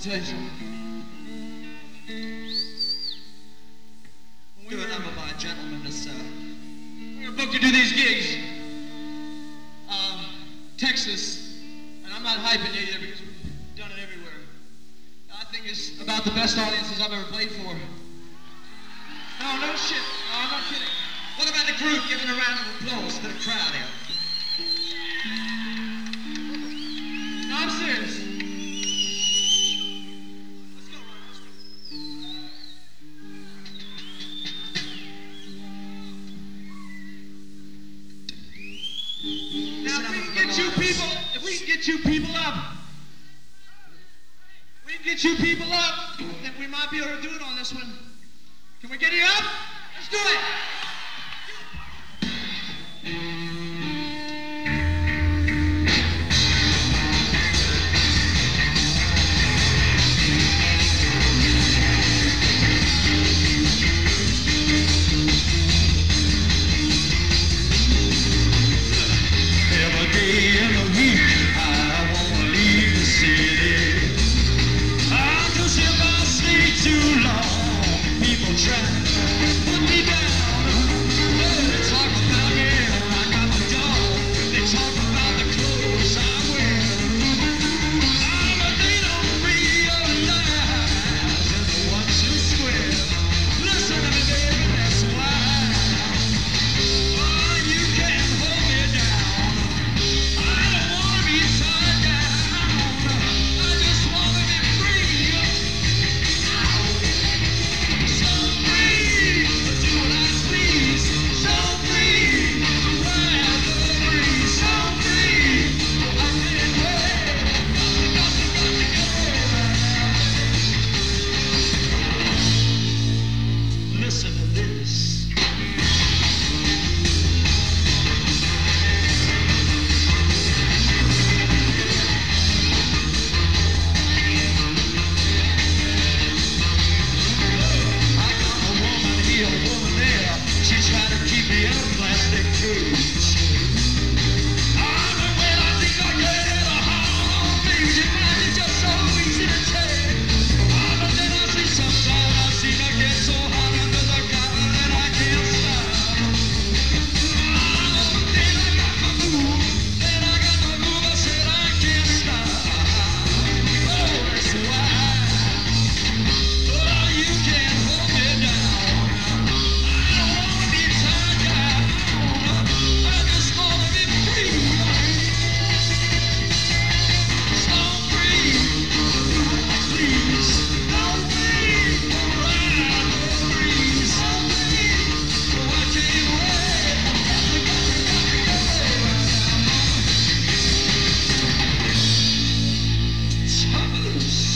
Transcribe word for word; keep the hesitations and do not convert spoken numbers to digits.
tell you something. When we Do were it, I'm by a gentleman this, uh... we were booked to do these gigs, uh, Texas, and I'm not hyping it either because we've done it everywhere. I think it's about the best audiences I've ever played for. No, no shit. No, I'm not kidding. What about the group giving a round of applause to the crowd here? No, I'm serious. Let's go, Ron. Let's go. Now, if we can get you people, if we can get you people up, we can get you people up, then we might be able to do it on this one. Can we get you up? Let's do it. Every day in the week, I wanna leave the city. I just if I stay too long, people try to put me down. They talk about me, I got the dog. They talk about the clothes I wear. Ah, but they don't realize they're the ones who swear. Listen to me, baby, that's why. Oh, you can't hold me down. I don't wanna be tied down. I just wanna be free. So free to do what I please. So free to ride the breeze. So free I can't wait. Got to, got to, got to get. Listen to this. I got a woman here, a woman there. She's trying to keep me in a plastic cage. Ah, but when I think I get it, a heart on me. She finds it just so easy to take. Ah, but then I see sometimes I seem to get so hot under the collar that I can't stop. Ah, but then I got to move. Then I got to move. I said I can't stop. Oh, that's why. Oh, you can't hold me down. I don't wanna be tied down. I just wanna be free. So free, please. So free, ride the breeze. So free, I can't wait. Got to, got to, got to get away.